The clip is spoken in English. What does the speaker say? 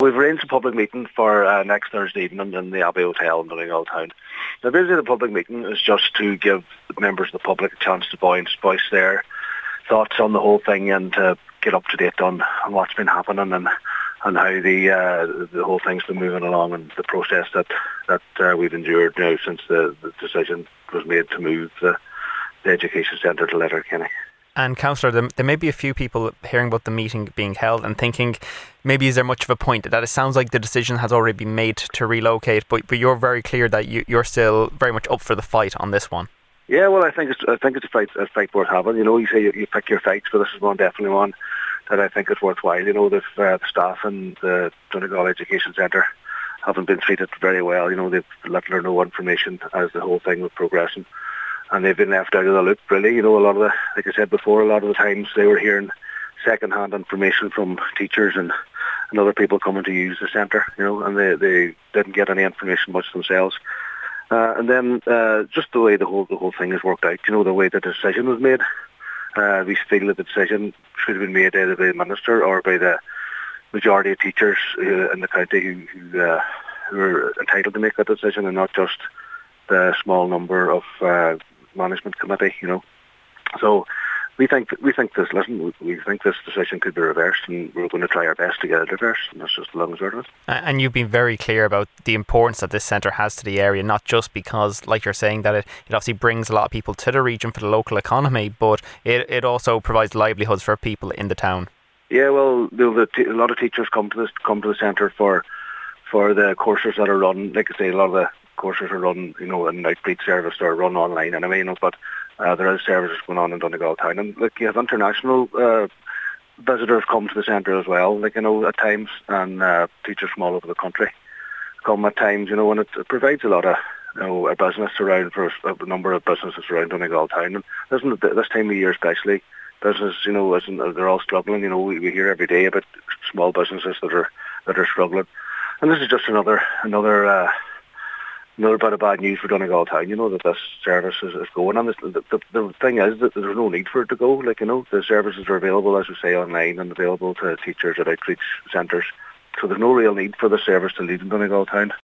We've arranged a public meeting for next Thursday evening in the Abbey Hotel in Donegal Town. Now, basically, the public meeting is just to give members of the public a chance to voice their thoughts on the whole thing and to get up to date on what's been happening and how the whole thing's been moving along and the process that we've endured now since the decision was made to move the education centre to Letterkenny. And Councillor, there may be a few people hearing about the meeting being held and thinking, maybe is there much of a point that it sounds like the decision has already been made to relocate, but you're very clear that you're still very much up for the fight on this one. Yeah, well, I think it's a fight worth having. You know, you say you pick your fights, but this is definitely one that I think is worthwhile. You know, the staff and the Donegal Education Centre haven't been treated very well. You know, they've little or no information as the whole thing was progressing. And they've been left out of the loop, really. You know, a lot of like I said before, a lot of the times they were hearing second-hand information from teachers and other people coming to use the centre, you know, and they didn't get any information much themselves. And then just the way the whole thing has worked out, you know, the way the decision was made, we feel that the decision should have been made either by the Minister or by the majority of teachers in the county who are entitled to make that decision, and not just the small number of management committee, you know. So we think this decision could be reversed, and we're going to try our best to get it reversed, and that's just the long and short of it. And you've been very clear about the importance that this centre has to the area, not just because, like you're saying, that it obviously brings a lot of people to the region for the local economy, but it also provides livelihoods for people in the town. Yeah, well, a lot of teachers come to the centre for the courses that are run. Like I say, a lot of the courses are run, you know, in outreach service or run online anyway, you know, but there is services going on in Donegal Town, and like you have international visitors come to the centre as well, like, you know, at times, and teachers from all over the country come at times, you know, and it provides a lot of, you know, a business around for a number of businesses around Donegal Town, and this time of year especially, business, you know, they're all struggling. You know, we hear every day about small businesses that are struggling, and this is just another bit of bad news for Donegal Town, you know, that this service is going. And the thing is that there's no need for it to go. Like, you know, the services are available, as we say, online and available to teachers at outreach centres. So there's no real need for the service to leave in Donegal Town.